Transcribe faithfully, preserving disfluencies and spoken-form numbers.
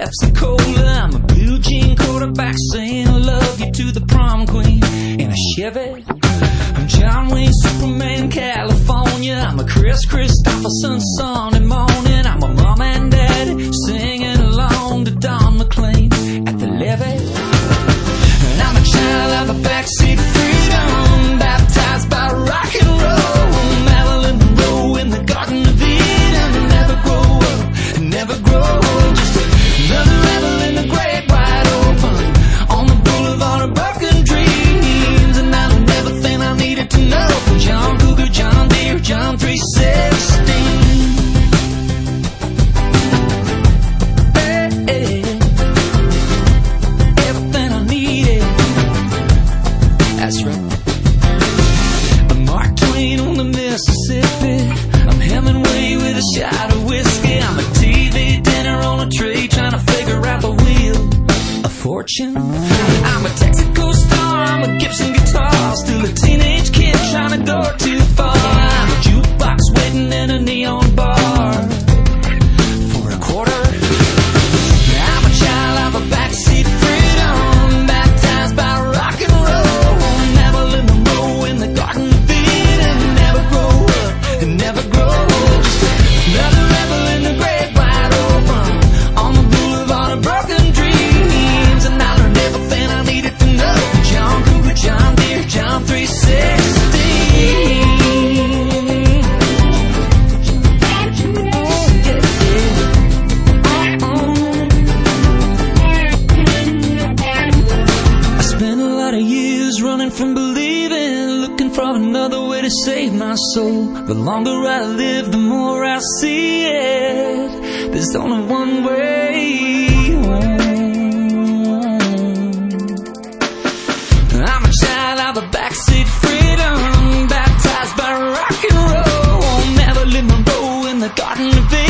Pepsi Cola. I'm a blue jean quarterback saying I love you to the prom queen in a Chevy. I'm John Wayne Superman, California. I'm a Chris Christopherson Sunday morning. I'm a mom and dad singing along to Don McLean at the levee. And I'm a child of a backseat freedom, baptized by rock and roll. Marilyn Monroe in the Garden of Eden. Never grow up, never grow old. Just another rebel in the great wide open on the boulevard of broken dreams. And I learned everything I needed to know from John Cougar, John Deere, John three sixteen. Everything I needed. That's right. I'm Mark Twain on the Mississippi. I'm Hemingway with a shot of whiskey. I'm a T V dinner on a tray trying to figure out the wheel of fortune. I'm a Texaco star, I'm a Gibson guitar, still a teenage kid trying to go too far. I'm a jukebox waiting in a neon bar for a quarter. I'm a child of a backseat freedom, baptized by rock and roll. Marilyn Monroe in the Garden of Eden. Never grow up and never grow old. Just another rebel in the great wide open on the boulevard of broken dreams. And I learned everything I needed to know from John Cougar, John Deere, John three sixteen. I spent a lot of years running from believing, looking for another way to save my soul. The longer I live, the more I see it. There's only one way home. I'm a child of a backseat freedom, baptized by rock and roll. Marilyn Monroe in the Garden of Eden.